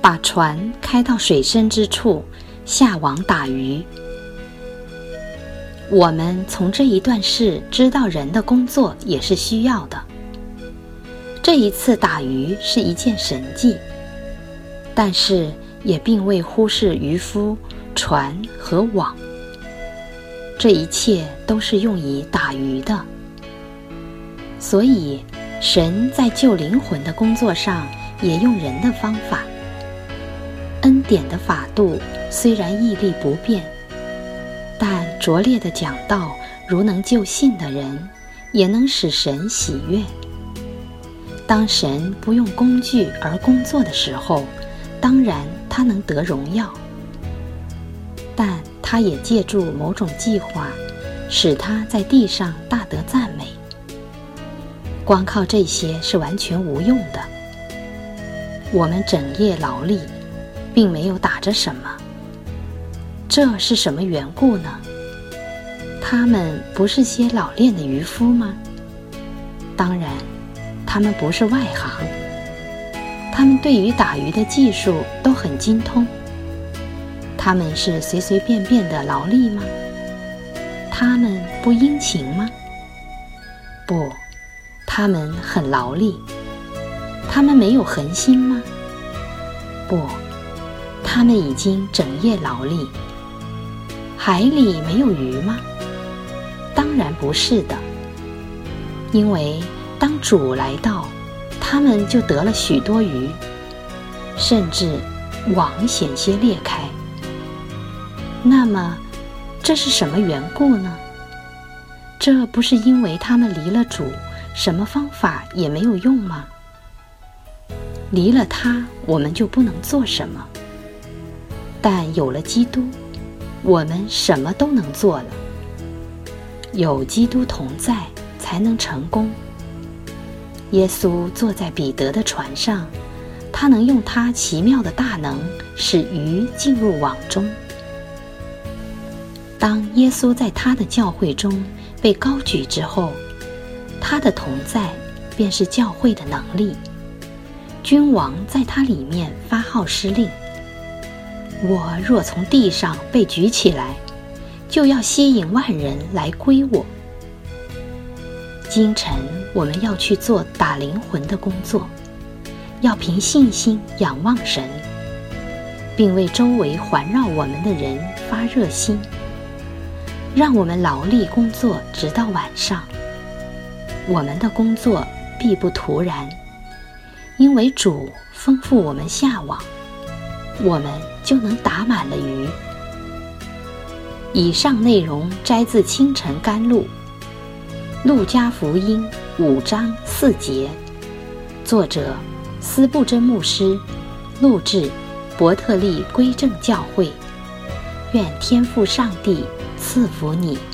把船开到水深之处，下网打鱼。我们从这一段事知道人的工作也是需要的。这一次打鱼是一件神迹，但是也并未忽视渔夫、船和网。这一切都是用以打鱼的。所以神在救灵魂的工作上也用人的方法。恩典的法度虽然屹立不变，但拙劣的讲道如能救信的人，也能使神喜悦。当神不用工具而工作的时候，当然他能得荣耀，但他也借助某种计划，使他在地上大得赞美。光靠这些是完全无用的。我们整夜劳力，并没有打着什么。这是什么缘故呢？他们不是些老练的渔夫吗？当然，他们不是外行。他们对于打鱼的技术都很精通。他们是随随便便的劳力吗？他们不殷勤吗？不，他们很劳力。他们没有恒心吗？不，他们已经整夜劳力。海里没有鱼吗？当然不是的，因为当主来到，他们就得了许多鱼，甚至网险些裂开。那么这是什么缘故呢？这不是因为他们离了主，什么方法也没有用吗？离了他，我们就不能做什么。但有了基督，我们什么都能做了。有基督同在，才能成功。耶稣坐在彼得的船上，他能用他奇妙的大能，使鱼进入网中。当耶稣在他的教会中被高举之后，他的同在便是教会的能力。君王在他里面发号施令。我若从地上被举起来，就要吸引万人来归我。今晨我们要去做打灵魂的工作，要凭信心仰望神，并为周围环绕我们的人发热心。让我们劳力工作直到晚上。我们的工作必不徒然，因为主吩咐我们下网，我们就能打满了鱼。以上内容摘自清晨甘露，路加福音5章4节，作者斯布真牧师，录制伯特利归正教会。愿天父上帝赐福你。